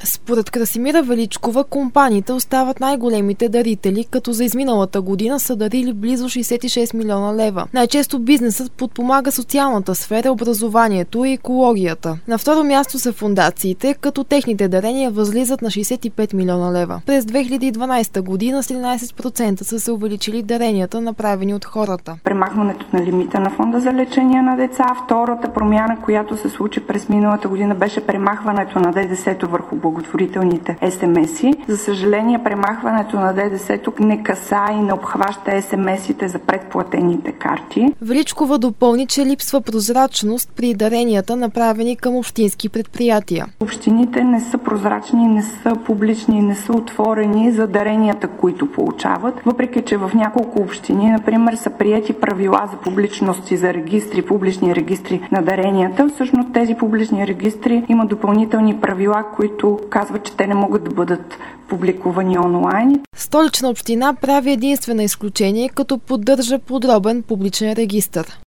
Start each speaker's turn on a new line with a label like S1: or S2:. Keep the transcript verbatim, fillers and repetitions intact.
S1: Според Красимира Величкова, компаниите остават най-големите дарители, като за изминалата година са дарили близо шейсет и шест милиона лева. Най-често бизнесът подпомага социалната сфера, образованието и екологията. На второ място са фондациите, като техните дарения възлизат на шейсет и пет милиона лева. През две хиляди и дванадесета година с тринадесет процента са се увеличили даренията, направени от хората.
S2: Премахването на лимита на фонда за лечение на деца. Втората промяна, която се случи през миналата година, беше премахването на ДДС-то върху благотворителните ес ем ес-и. За съжаление, премахването на ДДС-то не каса и не обхваща ес ем ес-ите за предплатените карти.
S1: Величкова допълни, че липсва прозрачност при даренията, направени към общински предприятия.
S2: Общините не са прозрачни, не са публични, не са отворени за даренията, които получават. Въпреки че в няколко общини, например, са приети правила за публичност и за регистри, публични регистри на даренията, всъщност тези публични регистри имат допълнителни правила, които казват, че те не могат да бъдат публикувани онлайн.
S1: Столична община прави единствено изключение, като поддържа подробен публичен регистър.